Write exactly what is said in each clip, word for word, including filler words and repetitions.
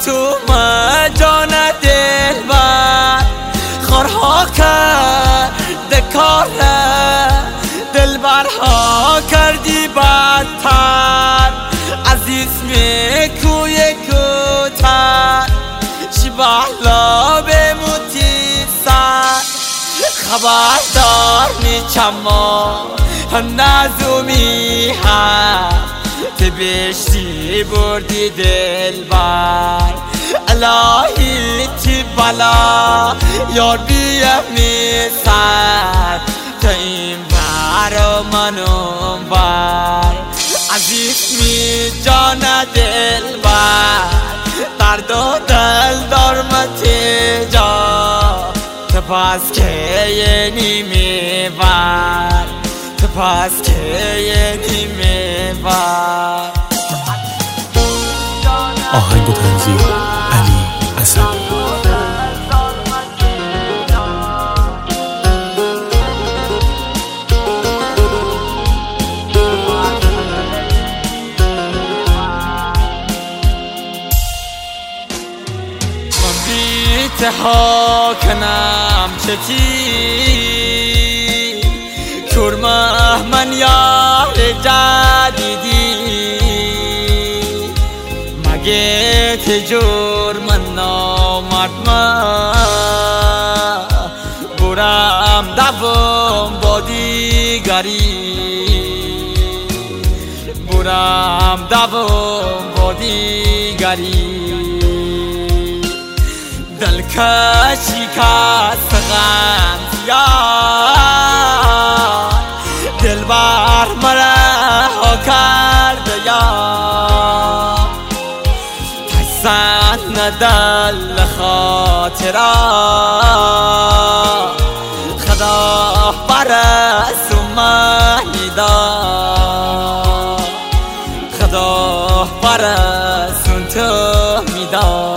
تو جان دلبر خورها کرده کاره دلبرها کردی بدتر عزیز می کوی کوتر شبهلا بموتی سر خبردار نیچما نزومی هست تبشتی بردی دلبر الهی تی بلا یار بیمی سر تا این بر و من اون بر عزیز می جان دلبر درد و دل دارمتی جا تو پس که یه نیمی بر تو پس که یه نیمی بر آهنگ و تنظیم علی اسدی. ها کنم چتی کرمه من یار جدیدی مگه تجور من نامرد من برم دوام با دیگری برم دوام با دیگری دل کشی کس غم زیاد دل بر مرا کرده یا تحسن ندل خاطرا خدا برس و مهیدا خدا برس و تو میدا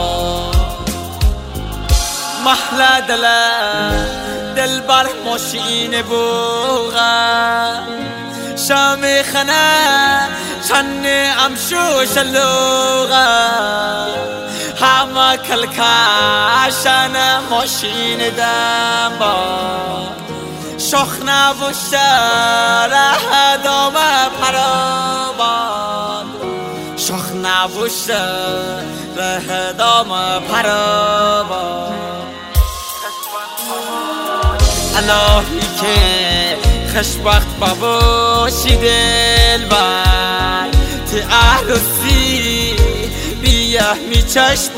محل دل دل بر ماشین بوغا شام خنه چن امشو شلوغا همه کلکشن ماشین دم با شخنه و شره دام پراباد شخنه و شره دام پراباد الهی که خوشبخت باشی دلبر تی عروسی بیه می چشم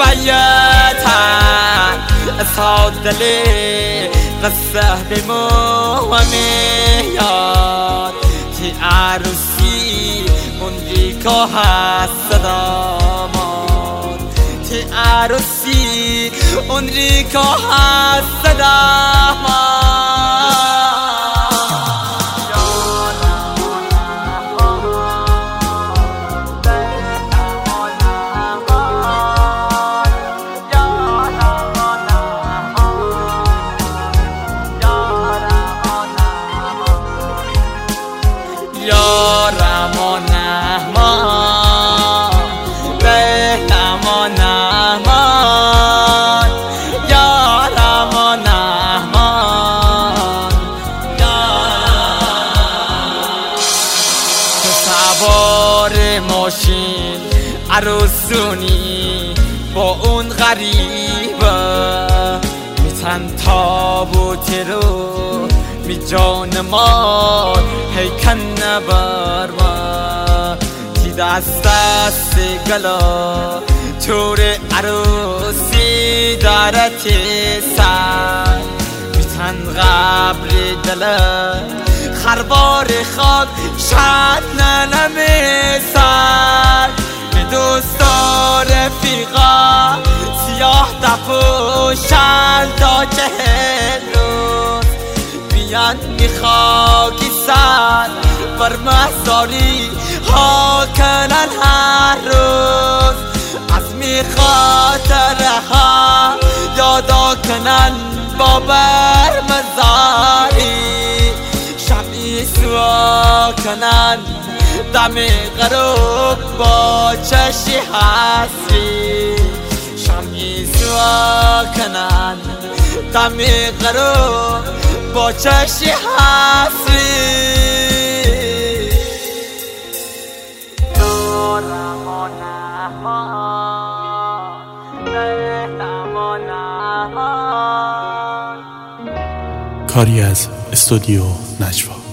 بیتن اصاد دلی قصه بمو میاد تی عروسی اونی که هست داماد تی عروسی اونی که هست داماد سوار ماشین عروسونی با اون غریبه میتن تابوتی رو می جان ما هی کن نبر ما تی دست دست گلا چور عروسی دارتی سر میتن قبر دل خربار خاک شد ننمی سر به دوستا رفیقا سیاه دپوشن تا چهل روز بیان میخواکی سر بر مزاری ها کنن هر روز از میخاطره ها یادا کنن با بر مزاری سوا کنن دم غروب با چشی حسری میکنن غمیقه رو با چشی حسری دارم و نهان دلم و نهان. کاری از استودیو نجوا.